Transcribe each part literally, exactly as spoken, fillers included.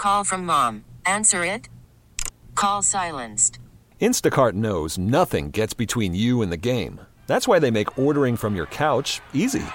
Call from mom. Answer it. Call silenced. Instacart knows nothing gets between you and the game. That's why they make ordering from your couch easy.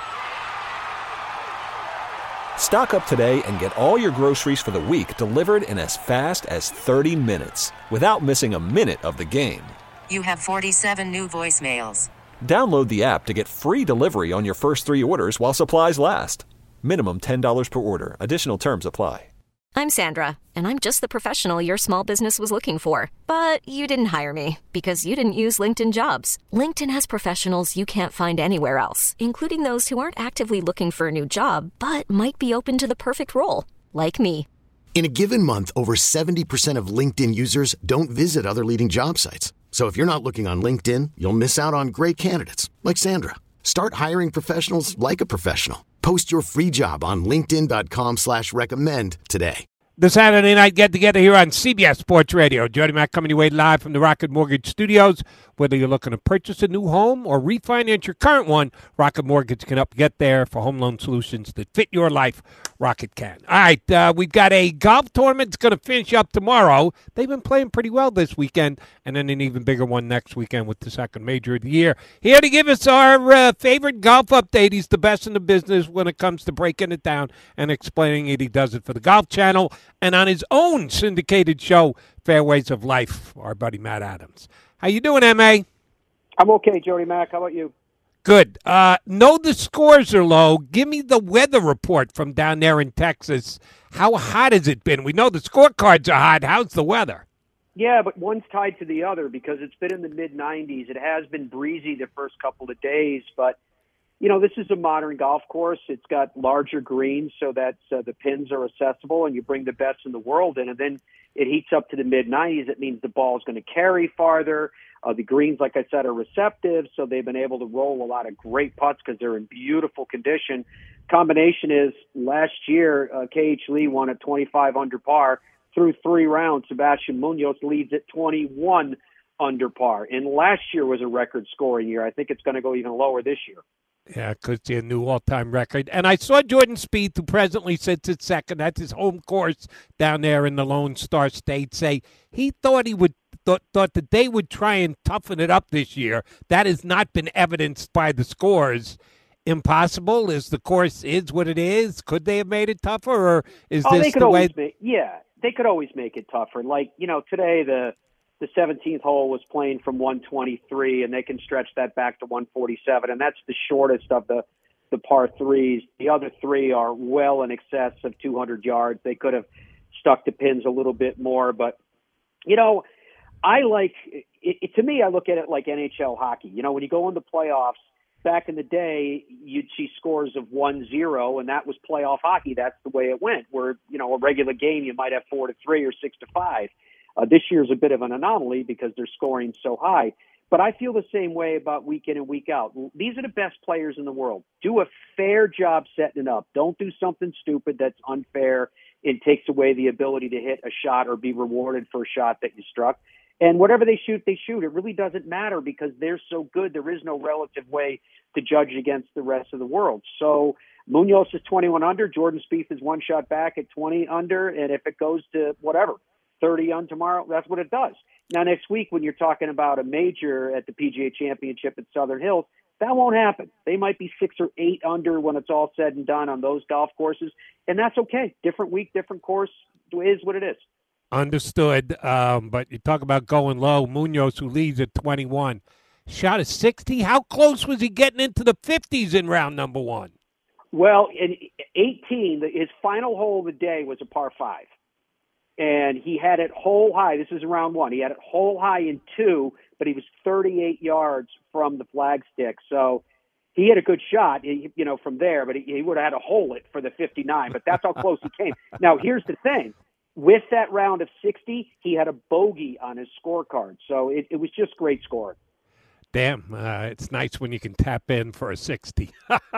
Stock up today and get all your groceries for the week delivered in as fast as thirty minutes without missing a minute of the game. You have forty-seven new voicemails. Download the app to get free delivery on your first three orders while supplies last. Minimum ten dollars per order. Additional terms apply. I'm Sandra, and I'm just the professional your small business was looking for. But you didn't hire me because you didn't use LinkedIn Jobs. LinkedIn has professionals you can't find anywhere else, including those who aren't actively looking for a new job, but might be open to the perfect role, like me. In a given month, over seventy percent of LinkedIn users don't visit other leading job sites. So if you're not looking on LinkedIn, you'll miss out on great candidates like Sandra. Start hiring professionals like a professional. Post your free job on linkedin.com slash recommend today. The Saturday night get-together here on C B S Sports Radio. Jody Mack coming your way live from the Rocket Mortgage Studios. Whether you're looking to purchase a new home or refinance your current one, Rocket Mortgage can help you get there for home loan solutions that fit your life. Rocket can. All right, uh, we've got a golf tournament that's going to finish up tomorrow. They've been playing pretty well this weekend, and then an even bigger one next weekend with the second major of the year. Here to give us our uh, favorite golf update. He's the best in the business when it comes to breaking it down and explaining it. He does it for the Golf Channel and on his own syndicated show, Fairways of Life, our buddy Matt Adams. How you doing, M A? I'm okay, Jody Mack. How about you? Good. Uh, know the scores are low. Give me the weather report from down there in Texas. How hot has it been? We know the scorecards are hot. How's the weather? Yeah, but one's tied to the other because it's been in the mid nineties. It has been breezy the first couple of days, but you know, this is a modern golf course. It's got larger greens so that uh, the pins are accessible and you bring the best in the world in. And then it heats up to the mid nineties. It means the ball is going to carry farther. Uh, the greens, like I said, are receptive, so they've been able to roll a lot of great putts because they're in beautiful condition. Combination is last year, uh, K H Lee won at twenty-five under par through three rounds. Sebastian Munoz leads at twenty-one under par. And last year was a record scoring year. I think it's going to go even lower this year. Yeah, because it's a new all-time record. And I saw Jordan Spieth, who presently sits at second. That's his home course down there in the Lone Star State. Say he thought he would thought, thought that they would try and toughen it up this year. That has not been evidenced by the scores. Impossible? Is the course is what it is? Could they have made it tougher, or is oh, this they could the always way? Make, yeah, they could always make it tougher. Like you know, today the. The seventeenth hole was playing from one twenty-three, and they can stretch that back to one forty-seven, and that's the shortest of the, the par threes. The other three are well in excess of two hundred yards. They could have stuck the pins a little bit more, but, you know, I like it, it, to me, I look at it like N H L hockey. You know, when you go into playoffs, back in the day, you'd see scores of one zero, and that was playoff hockey. That's the way it went, where, you know, a regular game, you might have four to three or six to five. Uh, this year's a bit of an anomaly because they're scoring so high. But I feel the same way about week in and week out. These are the best players in the world. Do a fair job setting it up. Don't do something stupid that's unfair and takes away the ability to hit a shot or be rewarded for a shot that you struck. And whatever they shoot, they shoot. It really doesn't matter because they're so good. There is no relative way to judge against the rest of the world. So Munoz is twenty-one under. Jordan Spieth is one shot back at twenty under. And if it goes to whatever, thirty on tomorrow, that's what it does. Now, next week, when you're talking about a major at the P G A Championship at Southern Hills, that won't happen. They might be six or eight under when it's all said and done on those golf courses, and that's okay. Different week, different course is what it is. Understood. Um, but you talk about going low. Munoz, who leads at twenty-one, shot a sixty. How close was he getting into the fifties in round number one? Well, in eighteen, his final hole of the day was a par five. And he had it hole high. This is round one. He had it hole high in two, but he was thirty-eight yards from the flagstick. So he had a good shot, you know, from there, but he, he would have had to hole it for the fifty-nine. But that's how close he came. Now, here's the thing. With that round of sixty, he had a bogey on his scorecard. So it, it was just great scoring. Damn, uh, it's nice when you can tap in for a sixty.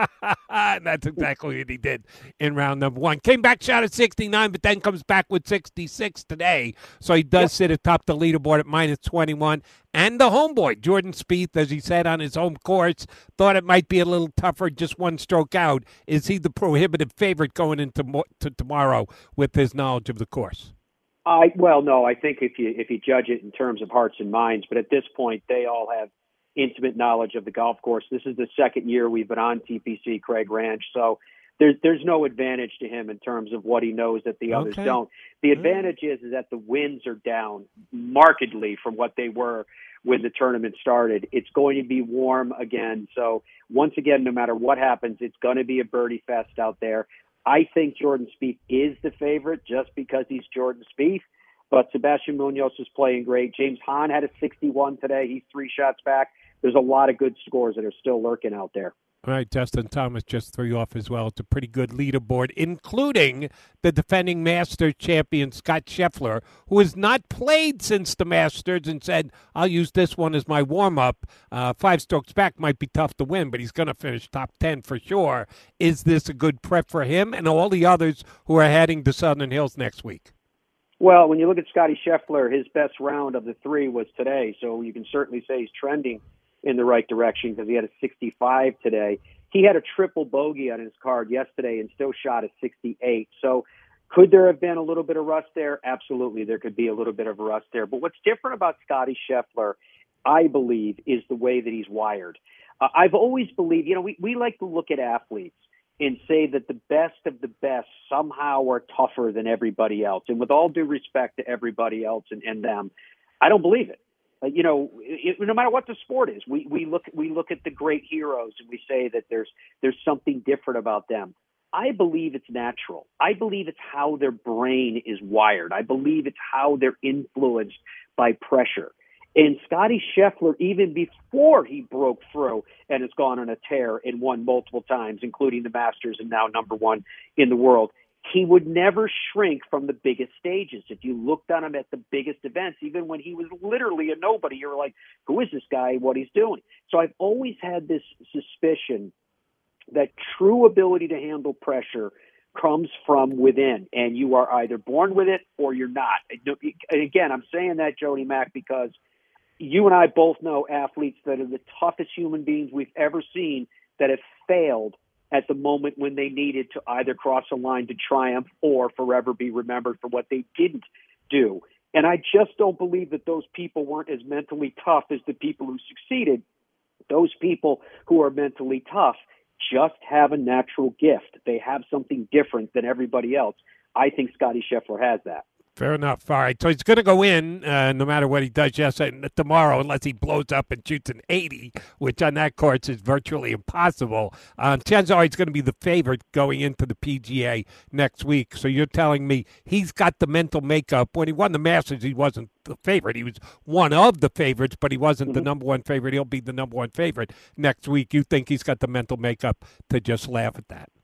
And that's exactly what he did in round number one. Came back shot at sixty-nine, but then comes back with sixty-six today. So he does yep. sit atop the leaderboard at minus twenty-one. And the homeboy, Jordan Spieth, as he said on his home course, thought it might be a little tougher, just one stroke out. Is he the prohibitive favorite going into mo- to tomorrow with his knowledge of the course? I well, no, I think if you if you judge it in terms of hearts and minds, but at this point, they all have intimate knowledge of the golf course. This is the second year we've been on T P C Craig Ranch, so there's there's no advantage to him in terms of what he knows that the others okay. don't. The advantage is, is that the winds are down markedly from what they were when the tournament started. It's going to be warm again, so once again, no matter what happens, it's going to be a birdie fest out there. I think Jordan Spieth is the favorite just because he's Jordan Spieth, but Sebastian Munoz is playing great. James Hahn had a sixty-one today. He's three shots back. There's a lot of good scores that are still lurking out there. All right, Justin Thomas just three off as well. It's a pretty good leaderboard, including the defending Masters champion, Scott Scheffler, who has not played since the Masters and said, I'll use this one as my warm-up. Uh, five strokes back might be tough to win, but he's going to finish top ten for sure. Is this a good prep for him and all the others who are heading to Southern Hills next week? Well, when you look at Scotty Scheffler, his best round of the three was today, so you can certainly say he's trending in the right direction because he had a sixty-five today. He had a triple bogey on his card yesterday and still shot a sixty-eight. So could there have been a little bit of rust there? Absolutely, there could be a little bit of rust there. But what's different about Scotty Scheffler, I believe, is the way that he's wired. Uh, I've always believed, you know, we, we like to look at athletes and say that the best of the best somehow are tougher than everybody else. And with all due respect to everybody else and, and them, I don't believe it. Uh, you know, it, no matter what the sport is, we, we look we look at the great heroes and we say that there's there's something different about them. I believe it's natural. I believe it's how their brain is wired. I believe it's how they're influenced by pressure. And Scotty Scheffler, even before he broke through and has gone on a tear and won multiple times, including the Masters and now number one in the world, he would never shrink from the biggest stages. If you looked on him at the biggest events, even when he was literally a nobody, you were like, who is this guy, what he's doing? So I've always had this suspicion that true ability to handle pressure comes from within, and you are either born with it or you're not. And again, I'm saying that, Jody Mack, because you and I both know athletes that are the toughest human beings we've ever seen that have failed at the moment when they needed to either cross a line to triumph or forever be remembered for what they didn't do. And I just don't believe that those people weren't as mentally tough as the people who succeeded. Those people who are mentally tough just have a natural gift. They have something different than everybody else. I think Scotty Scheffler has that. Fair enough. All right. So he's going to go in uh, no matter what he does yesterday, tomorrow, unless he blows up and shoots an eighty, which on that course is virtually impossible. Um, chances are he's going to be the favorite going into the P G A next week. So you're telling me he's got the mental makeup. When he won the Masters, he wasn't the favorite. He was one of the favorites, but he wasn't mm-hmm. the number one favorite. He'll be the number one favorite next week. You think he's got the mental makeup to just laugh at that?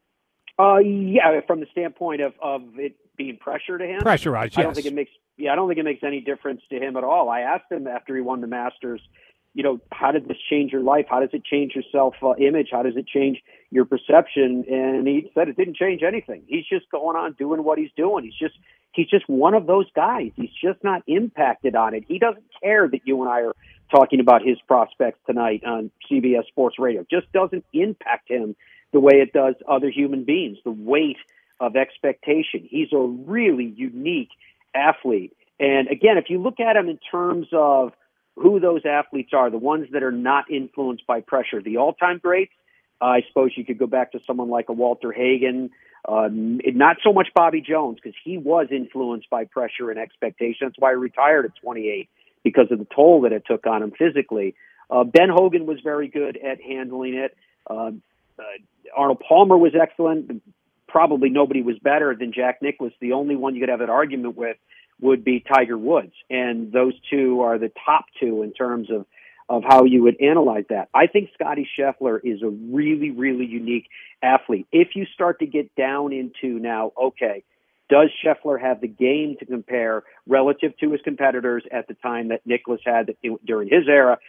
Uh, yeah, from the standpoint of, of it being pressure to him. Pressurized, yes. I don't think it makes, yeah, I don't think it makes any difference to him at all. I asked him after he won the Masters, you know, how did this change your life? How does it change your self-image? How does it change your perception? And he said it didn't change anything. He's just going on doing what he's doing. He's just, he's just one of those guys. He's just not impacted on it. He doesn't care that you and I are talking about his prospects tonight on C B S Sports Radio. It just doesn't impact him the way it does other human beings, the weight of expectation. He's a really unique athlete. And again, if you look at him in terms of who those athletes are, the ones that are not influenced by pressure, the all-time greats, uh, I suppose you could go back to someone like a Walter Hagen, uh, not so much Bobby Jones, because he was influenced by pressure and expectation. That's why he retired at twenty-eight, because of the toll that it took on him physically. Uh, Ben Hogan was very good at handling it. Uh, uh, Arnold Palmer was excellent. Probably nobody was better than Jack Nicklaus. The only one you could have an argument with would be Tiger Woods. And those two are the top two in terms of, of how you would analyze that. I think Scotty Scheffler is a really, really unique athlete. If you start to get down into now, okay, does Scheffler have the game to compare relative to his competitors at the time that Nicklaus had during his era?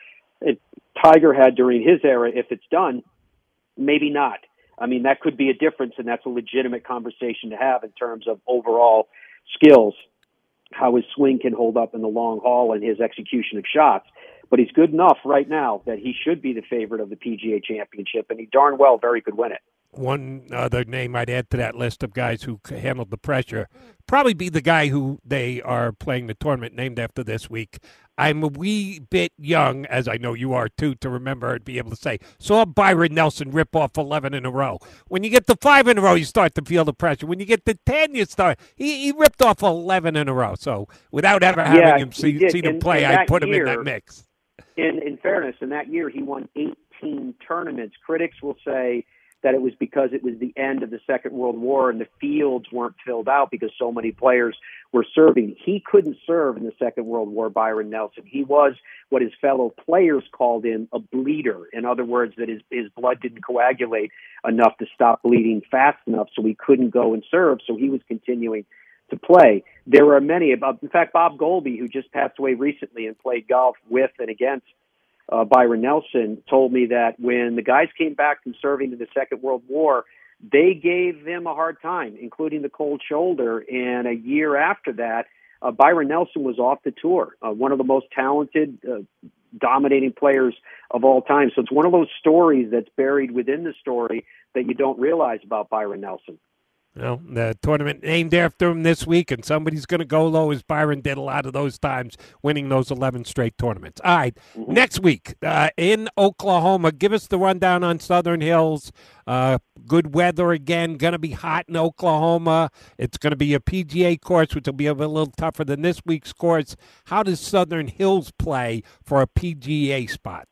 it, Tiger had during his era, if it's done, maybe not. I mean, that could be a difference, and that's a legitimate conversation to have in terms of overall skills, how his swing can hold up in the long haul and his execution of shots. But he's good enough right now that he should be the favorite of the P G A Championship, and he darn well very could win it. One other name I'd add to that list of guys who handled the pressure, probably be the guy who they are playing the tournament named after this week. I'm a wee bit young, as I know you are too, to remember and be able to say, saw Byron Nelson rip off eleven in a row. When you get to five in a row, you start to feel the pressure. When you get to ten, you start. He, he ripped off eleven in a row. So without ever having yeah, him see, see them play, I put him year, in that mix. In, in fairness, in that year, he won eighteen tournaments. Critics will say that it was because it was the end of the Second World War and the fields weren't filled out because so many players were serving. He couldn't serve in the Second World War, Byron Nelson. He was what his fellow players called him a bleeder. In other words, that his, his blood didn't coagulate enough to stop bleeding fast enough, so he couldn't go and serve, so he was continuing to play. There are many. In fact, Bob Golby, who just passed away recently and played golf with and against Uh, Byron Nelson, told me that when the guys came back from serving in the Second World War, they gave him a hard time, including the cold shoulder. And a year after that, uh, Byron Nelson was off the tour, uh, one of the most talented, uh, dominating players of all time. So it's one of those stories that's buried within the story that you don't realize about Byron Nelson. Well, the tournament named after him this week, and somebody's going to go low as Byron did a lot of those times, winning those eleven straight tournaments. All right, mm-hmm. Next week uh, in Oklahoma, give us the rundown on Southern Hills. Uh, good weather again, going to be hot in Oklahoma. It's going to be a P G A course, which will be a little tougher than this week's course. How does Southern Hills play for a P G A spot?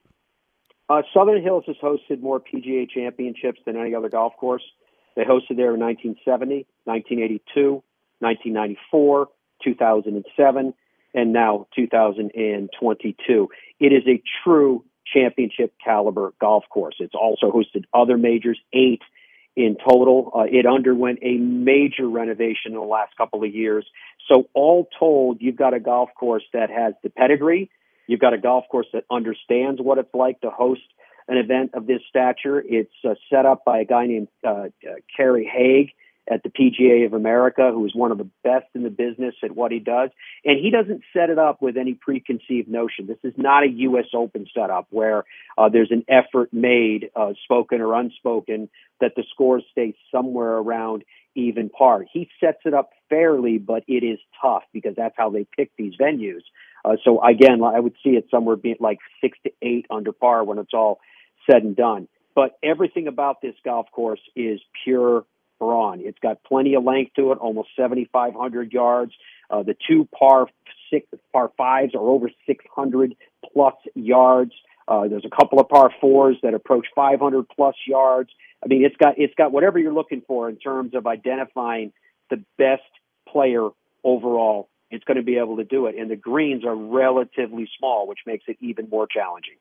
Uh, Southern Hills has hosted more P G A championships than any other golf course. They hosted there in nineteen seventy, nineteen eighty-two, nineteen ninety-four, two thousand seven, and now two thousand twenty-two. It is a true championship caliber golf course. It's also hosted other majors, eight in total. Uh, it underwent a major renovation in the last couple of years. So all told, you've got a golf course that has the pedigree. You've got a golf course that understands what it's like to host an event of this stature. It's uh, set up by a guy named uh, uh, Kerry Haig at the P G A of America, who is one of the best in the business at what he does. And he doesn't set it up with any preconceived notion. This is not a U S Open setup where uh, there's an effort made, uh, spoken or unspoken, that the scores stay somewhere around even par. He sets it up fairly, but it is tough because that's how they pick these venues. Uh, so again, I would see it somewhere being like six to eight under par when it's all said and done. But everything about this golf course is pure brawn. It's got plenty of length to it, almost seventy-five hundred yards. Uh, the two par six, par fives are over six hundred plus yards. Uh, there's a couple of par fours that approach five hundred plus yards. I mean, it's got it's got whatever you're looking for in terms of identifying the best player overall. It's going to be able to do it, and the greens are relatively small, which makes it even more challenging.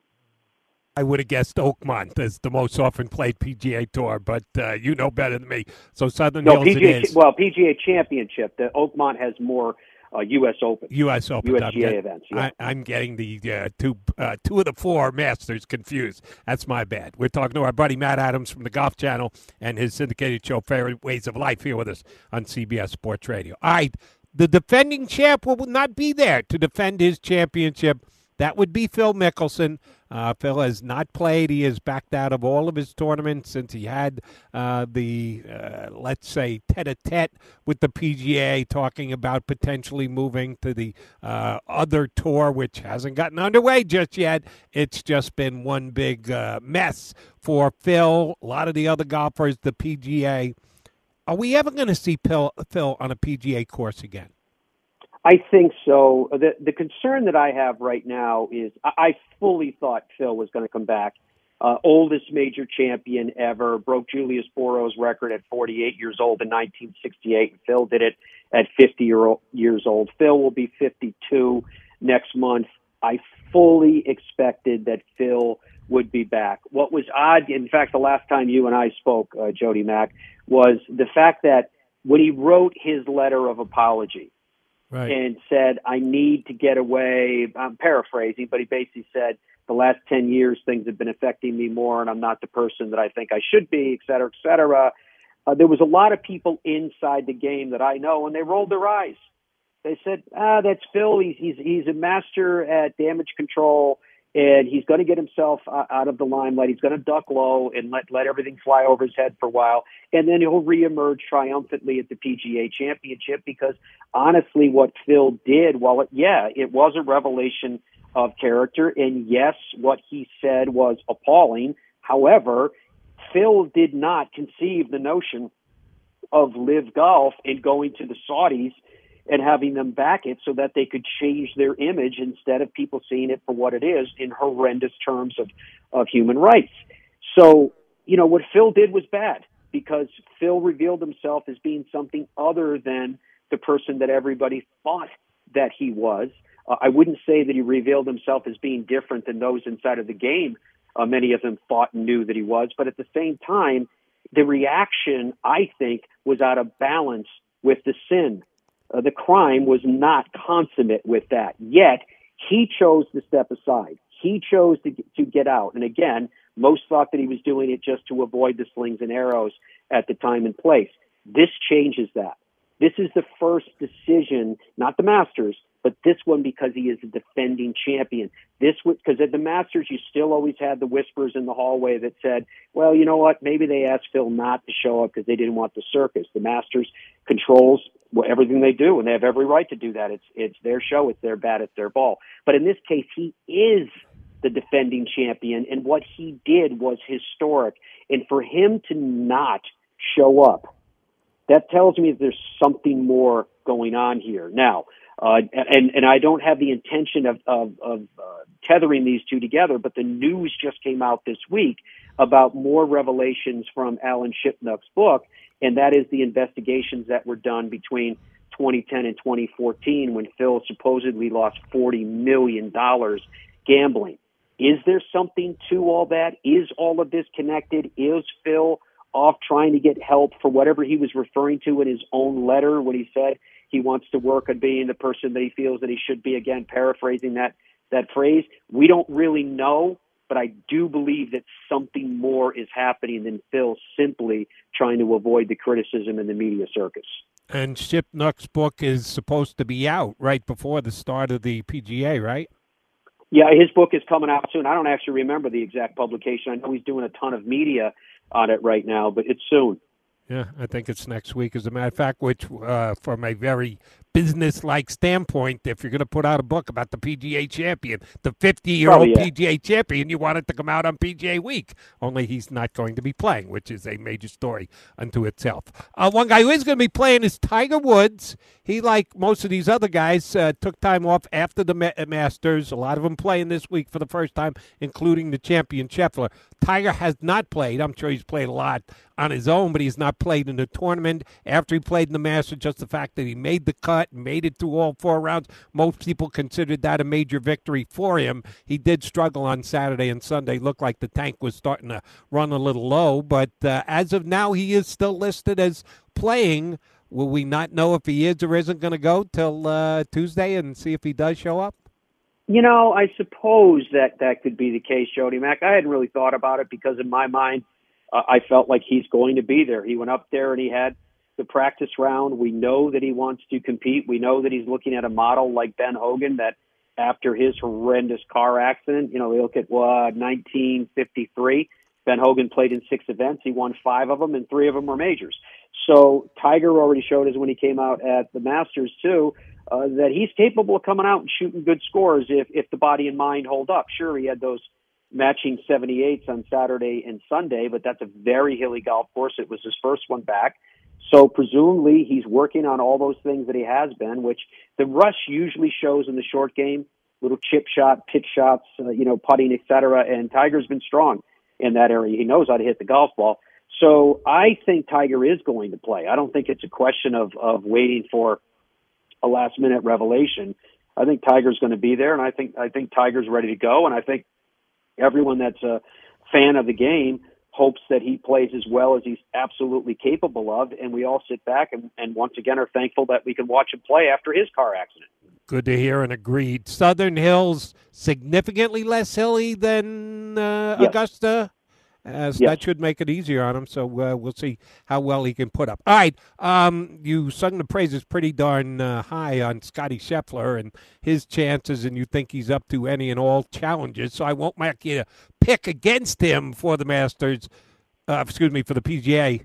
I would have guessed Oakmont as the most often played P G A Tour, but uh, you know better than me. So Southern no, Hills P G A, it is. Well, P G A Championship. The Oakmont has more uh, U S Open. U S Open. U S G A events. Yeah. I, I'm getting the uh, two uh, two of the four Masters confused. That's my bad. We're talking to our buddy Matt Adams from the Golf Channel and his syndicated show Fairways of Life here with us on C B S Sports Radio. All right, the defending champ will not be there to defend his championship. That would be Phil Mickelson. Uh, Phil has not played. He has backed out of all of his tournaments since he had uh, the, uh, let's say, tete-a-tete with the P G A, talking about potentially moving to the uh, other tour, which hasn't gotten underway just yet. It's just been one big uh, mess for Phil, a lot of the other golfers, the P G A. Are we ever going to see Phil, Phil on a P G A course again? I think so. The the concern that I have right now is I, I fully thought Phil was going to come back. Uh, oldest major champion ever, broke Julius Borough's record at forty-eight years old in nineteen sixty-eight. And Phil did it at fifty years old. Phil will be fifty-two next month. I fully expected that Phil would be back. What was odd, in fact, the last time you and I spoke, uh, Jody Mack, was the fact that when he wrote his letter of apology, right, and said, I need to get away, I'm paraphrasing, but he basically said, the last ten years, things have been affecting me more, and I'm not the person that I think I should be, et cetera, et cetera. Uh, there was a lot of people inside the game that I know, and they rolled their eyes. They said, ah, that's Phil. He's, he's, he's a master at damage control, and he's going to get himself out of the limelight. He's going to duck low and let, let everything fly over his head for a while, and then he'll reemerge triumphantly at the P G A Championship because, honestly, what Phil did, while, it, yeah, it was a revelation of character, and yes, what he said was appalling. However, Phil did not conceive the notion of Live Golf and going to the Saudis and having them back it so that they could change their image instead of people seeing it for what it is in horrendous terms of, of human rights. So, you know, what Phil did was bad because Phil revealed himself as being something other than the person that everybody thought that he was. Uh, I wouldn't say that he revealed himself as being different than those inside of the game. Uh, many of them thought and knew that he was. But at the same time, the reaction, I think, was out of balance with the sin. Uh, the crime was not consummate with that. Yet, he chose to step aside. He chose to, to get out. And again, most thought that he was doing it just to avoid the slings and arrows at the time and place. This changes that. This is the first decision, not the Masters, but this one because he is a defending champion. This because at the Masters, you still always had the whispers in the hallway that said, well, you know what, maybe they asked Phil not to show up because they didn't want the circus. The Masters controls everything they do, and they have every right to do that. It's it's their show, it's their bat, it's their ball. But in this case, he is the defending champion, and what he did was historic. And for him to not show up, that tells me that there's something more going on here. Now, uh, and, and I don't have the intention of, of, of uh, tethering these two together, but the news just came out this week about more revelations from Alan Shipnuck's book, and that is the investigations that were done between twenty ten and twenty fourteen when Phil supposedly lost forty million dollars gambling. Is there something to all that? Is all of this connected? Is Phil off trying to get help for whatever he was referring to in his own letter when he said he wants to work on being the person that he feels that he should be, again, paraphrasing that, that phrase? We don't really know, but I do believe that something more is happening than Phil simply trying to avoid the criticism in the media circus. And Shipnuck's book is supposed to be out right before the start of the P G A, right? Yeah, his book is coming out soon. I don't actually remember the exact publication. I know he's doing a ton of media on it right now, but it's soon. Yeah, I think it's next week, as a matter of fact, which uh, from a very business-like standpoint, if you're going to put out a book about the P G A champion, the fifty-year-old yeah. P G A champion, you want it to come out on P G A week. Only he's not going to be playing, which is a major story unto itself. Uh, one guy who is going to be playing is Tiger Woods. He, like most of these other guys, uh, took time off after the Ma- Masters. A lot of them playing this week for the first time, including the champion Scheffler. Tiger has not played. I'm sure he's played a lot on his own, but he's not played in the tournament. After he played in the Masters, just the fact that he made the cut, made it through all four rounds, most people considered that a major victory for him. He did struggle on Saturday and Sunday. Looked like the tank was starting to run a little low, but uh, as of now, he is still listed as playing. Will we not know if he is or isn't going to go till uh, Tuesday and see if he does show up? You know, I suppose that that could be the case, Jody Mack. I hadn't really thought about it because in my mind, uh, I felt like he's going to be there. He went up there and he had the practice round. We know that he wants to compete. We know that he's looking at a model like Ben Hogan that after his horrendous car accident, you know, they look at uh, nineteen fifty-three. Ben Hogan played in six events. He won five of them, and three of them were majors. So Tiger already showed us when he came out at the Masters, too, uh, that he's capable of coming out and shooting good scores if, if the body and mind hold up. Sure, he had those matching seventy-eights on Saturday and Sunday, but that's a very hilly golf course. It was his first one back. So presumably he's working on all those things that he has been, which the rush usually shows in the short game, little chip shot, pitch shots, uh, you know, putting, et cetera. And Tiger's been strong in that area. He knows how to hit the golf ball. So I think Tiger is going to play. I don't think it's a question of, of waiting for a last-minute revelation. I think Tiger's going to be there, and I think I think Tiger's ready to go, and I think everyone that's a fan of the game hopes that he plays as well as he's absolutely capable of, and we all sit back and, and once again are thankful that we can watch him play after his car accident. Good to hear and agreed. Southern Hills significantly less hilly than uh, yes. Augusta. Uh, so yes. That should make it easier on him. So uh, we'll see how well he can put up. All right. Um, you sung the praises pretty darn uh, high on Scotty Scheffler and his chances, and you think he's up to any and all challenges. So I won't make you pick against him for the Masters. Uh, excuse me, for the P G A.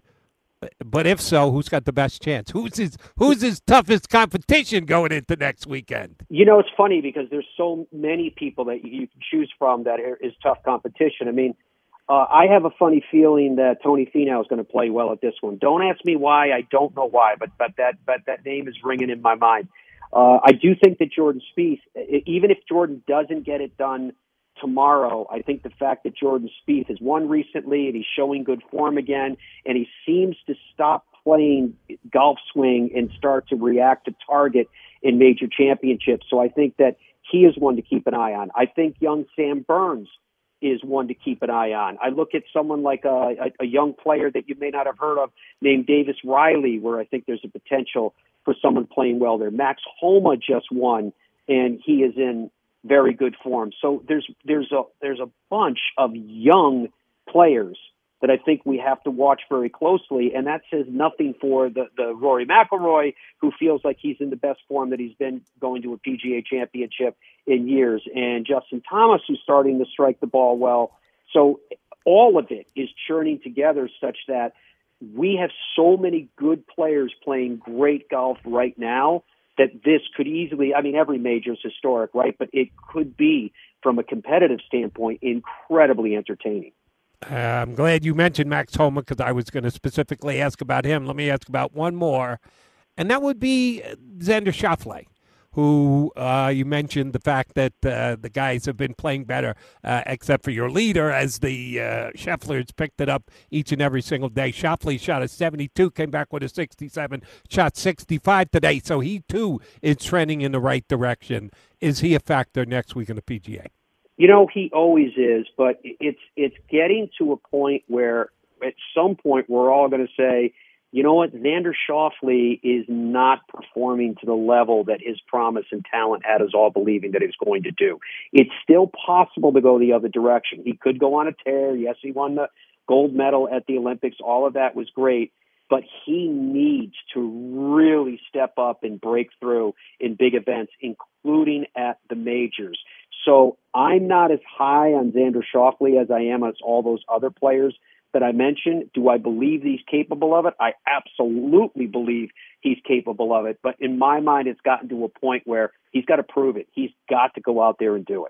But if so, who's got the best chance? Who's his Who's his toughest competition going into next weekend? You know, it's funny because there's so many people that you can choose from that is tough competition. I mean, uh, I have a funny feeling that Tony Finau is going to play well at this one. Don't ask me why. I don't know why, but but that but that name is ringing in my mind. Uh, I do think that Jordan Spieth, even if Jordan doesn't get it done tomorrow, I think the fact that Jordan Spieth has won recently and he's showing good form again, and he seems to stop playing golf swing and start to react to target in major championships. So I think that he is one to keep an eye on. I think young Sam Burns is one to keep an eye on. I look at someone like a, a, a young player that you may not have heard of named Davis Riley, where I think there's a potential for someone playing well there. Max Homa just won, and he is in very good form. So there's there's a there's a bunch of young players that I think we have to watch very closely, and that says nothing for the, the Rory McIlroy, who feels like he's in the best form that he's been going to a P G A championship in years, and Justin Thomas, who's starting to strike the ball well. So all of it is churning together such that we have so many good players playing great golf right now that this could easily, I mean, every major is historic, right? But it could be, from a competitive standpoint, incredibly entertaining. Uh, I'm glad you mentioned Max Homa because I was going to specifically ask about him. Let me ask about one more, and that would be Xander Schauffele, who uh, you mentioned the fact that uh, the guys have been playing better, uh, except for your leader, as the uh, Scheffler's picked it up each and every single day. Schauffele shot a seventy-two, came back with a sixty-seven, shot sixty-five today, so he too is trending in the right direction. Is he a factor next week in the P G A? You know, he always is, but it's it's getting to a point where at some point we're all going to say, you know what, Xander Schauffele is not performing to the level that his promise and talent had us all believing that he was going to do. It's still possible to go the other direction. He could go on a tear. Yes, he won the gold medal at the Olympics. All of that was great. But he needs to really step up and break through in big events, including at the majors. So I'm not as high on Xander Schauffele as I am as all those other players that I mentioned. Do I believe he's capable of it? I absolutely believe he's capable of it. But in my mind, it's gotten to a point where he's got to prove it. He's got to go out there and do it.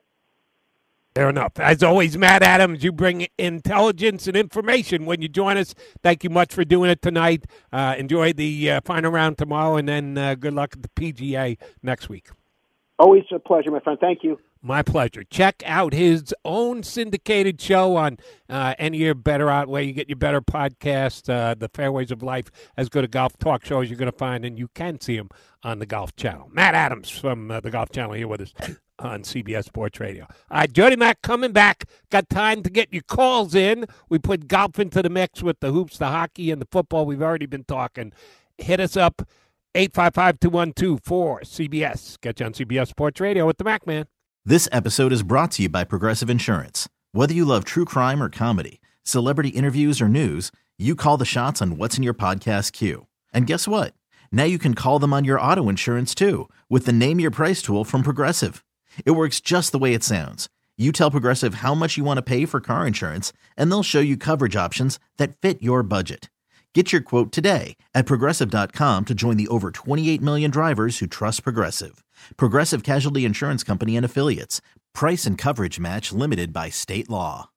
Fair enough. As always, Matt Adams, you bring intelligence and information when you join us. Thank you much for doing it tonight. Uh, enjoy the uh, final round tomorrow, and then uh, good luck at the P G A next week. Always a pleasure, my friend. Thank you. My pleasure. Check out his own syndicated show on uh, any of your better out where you get your better podcast, uh, the Fairways of Life, as good a golf talk show as you're going to find, and you can see him on the Golf Channel. Matt Adams from uh, the Golf Channel here with us on C B S Sports Radio. All right, Jody Mack coming back. Got time to get your calls in. We put golf into the mix with the hoops, the hockey, and the football. We've already been talking. Hit us up, eight five five, two one two, four C B S. Get you on C B S Sports Radio with the Mac Man. This episode is brought to you by Progressive Insurance. Whether you love true crime or comedy, celebrity interviews or news, you call the shots on what's in your podcast queue. And guess what? Now you can call them on your auto insurance too with the Name Your Price tool from Progressive. It works just the way it sounds. You tell Progressive how much you want to pay for car insurance, and they'll show you coverage options that fit your budget. Get your quote today at Progressive dot com to join the over twenty-eight million drivers who trust Progressive. Progressive Casualty Insurance Company and Affiliates. Price and coverage match limited by state law.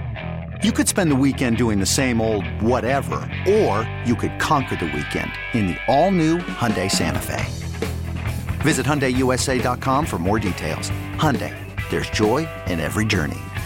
You could spend the weekend doing the same old whatever, or you could conquer the weekend in the all-new Hyundai Santa Fe. Visit Hyundai U S A dot com for more details. Hyundai, there's joy in every journey.